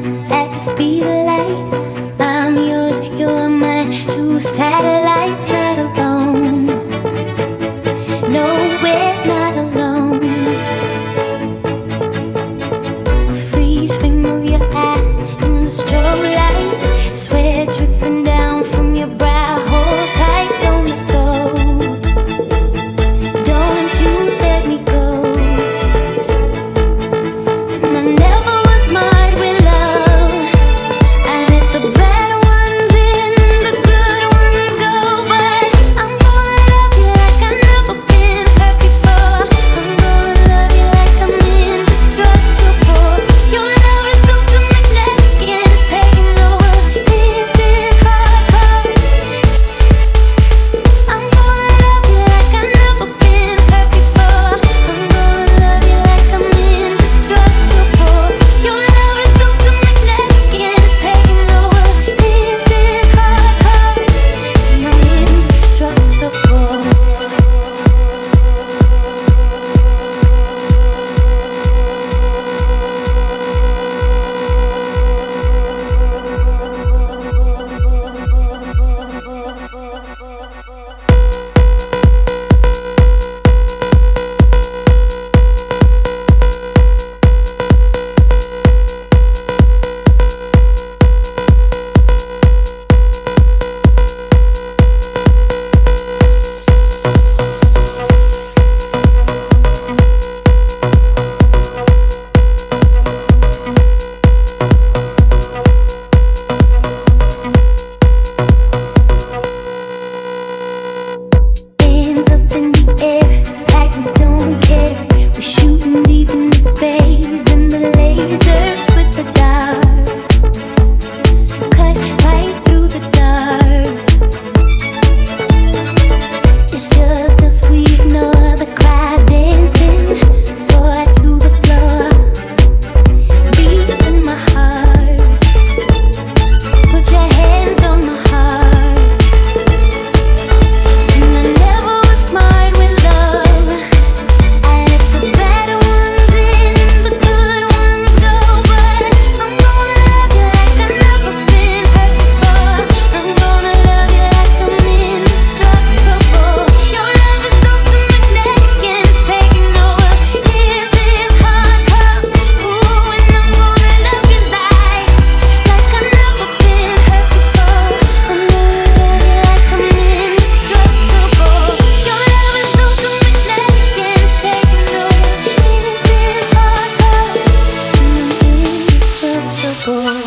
at the speed of light. I'm yours, you're mine. Two satellites, not alone. No, we're not alone. A freeze frame of your eye in the strobe light. Sweat dripping down from your brow. Hold tight, don't let go. Don't you let me go. And I never was smart with love. I let the bad ones in, the good ones go. But I'm gonna love you like I've never been hurt before. I'm gonna love you like I'm indestructible. Your love is so magnetic and it's taking over. This is hardcore. I'm gonna love you like I've never been hurt before. I'm gonna love you like I'm indestructible. Your love is so magnetic and it's taking over. This is hardcore. I'm indestructible. Hands up in the air like we don't care. We're shooting deep into space and the lasers split the dark. Cut right through the dark. It's just us, we ignore the crowd dancing. Forward to the floor. Beats in my heart. Put your hands on my heart. And I never was smart with love. I let the bad ones in, the good ones go. But I'm gonna love you like I've never been hurt before. I'm gonna love you like I'm indestructible. Your love is so magnetic and it's taking over. This is hardcore. Ooh, and I'm gonna love you like I've never been hurt before. I'm gonna love you like I'm indestructible. Your love is so magnetic and it's taking over. This is hardcore. I'm indestructible.